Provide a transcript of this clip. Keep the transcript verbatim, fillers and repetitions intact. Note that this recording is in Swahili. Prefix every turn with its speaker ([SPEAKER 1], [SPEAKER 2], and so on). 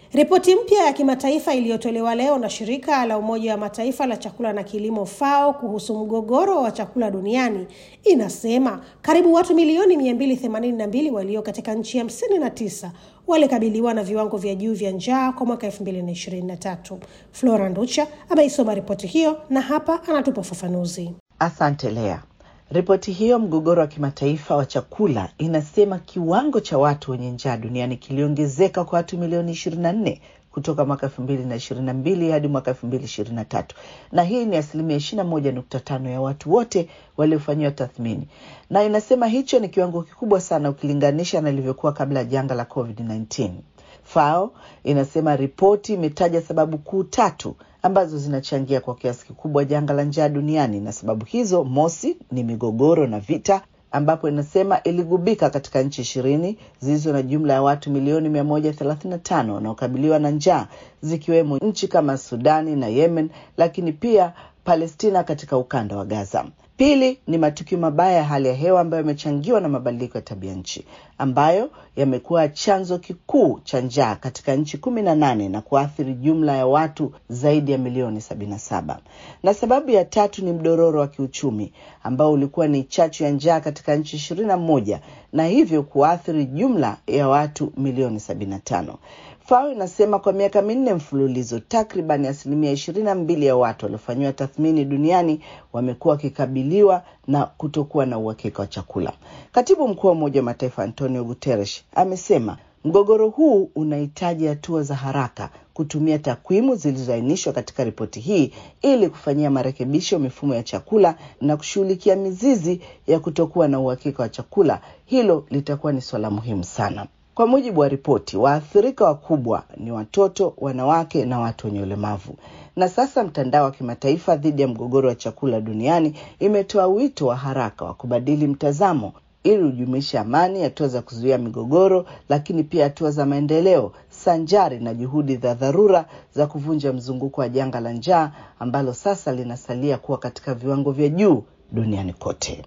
[SPEAKER 1] Ripoti mpya ya kimataifa iliyotolewa leo na shirika la Umoja wa Mataifa la chakula na kilimo FAO kuhusu mgogoro wa chakula duniani inasema karibu watu milioni mia mbili themanini na mbili walio katika nchi hamsini na tisa walikabiliwa na viwango vya juu vya njaa kwa mwaka elfu mbili na ishirini na tatu. Flora Nducha ameisoma ripoti hiyo na hapa anatupa ufafanuzi.
[SPEAKER 2] Asante Lea. Ripoti hiyo mgogoro wa kimataifa wa chakula inasema kiwango cha watu wenye njaa duniani kiliongezeka kwa watu milioni ishirini na nne kutoka mwaka elfu mbili na ishirini na mbili hadi mwaka elfu mbili na ishirini na tatu. Na hii ni asilimia ishirini na moja nukta tano ya watu wote waliofanyiwa tathmini. Na inasema hicho ni kiwango kikubwa sana ukilinganisha na ilivyokuwa kabla ya janga la COVID kumi na tisa. FAO inasema ripoti imetaja sababu kuu tatu ambazo zinachangia kwa kiasi kikubwa janga la njaa duniani, na sababu hizo mosi ni migogoro na vita, ambapo inasema iligubika katika nchi ishirini zilizo na jumla ya watu milioni mia moja thelathini na tano wanaokabiliwa na njaa, zikiwemo nchi kama Sudani na Yemen, lakini pia Palestina katika ukanda wa Gaza. Pili ni matukio mabaya ya hali ya hewa ambayo yamechangiwa na mabadiliko ya tabia nchi, ambayo yamekuwa chanzo kikuu cha njaa katika nchi kumi na nane na kuathiri jumla ya watu zaidi ya milioni sabini na saba. Na sababu ya tatu ni mdororo wa kiuchumi ambao ulikuwa ni chachu ya njaa katika nchi ishirini na moja na hivyo kuathiri jumla ya watu milioni sabini na tano. FAO inasema kwa miaka minne mfululizo takriban asilimia ishirini na mbili ya watu waliofanywa tathmini duniani wamekuwa kikabiliwa na kutokuwa na uhakika wa chakula. Katibu mkuu wa Umoja wa Mataifa Antonio Guterres amesema mgogoro huu unahitaji hatua za haraka kutumia takwimu zilizoainishwa katika ripoti hii ili kufanyia marekebisho mifumo ya chakula na kushughulikia mizizi ya kutokuwa na uhakika wa chakula. Hilo litakuwa ni swala muhimu sana. Kwa mujibu wa ripoti, waathirika wakubwa ni watoto, wanawake na watu wenye ulemavu. Na sasa mtandao wa kimataifa dhidi ya mgogoro wa chakula duniani imetoa wito wa haraka wa kubadili mtazamo ili ujumuishe amani, hatua za kuzuia migogoro, lakini pia hatua za maendeleo sanjari na juhudi za dharura za kuvunja mzunguko wa janga la njaa ambalo sasa linasalia kuwa katika viwango vya juu duniani kote.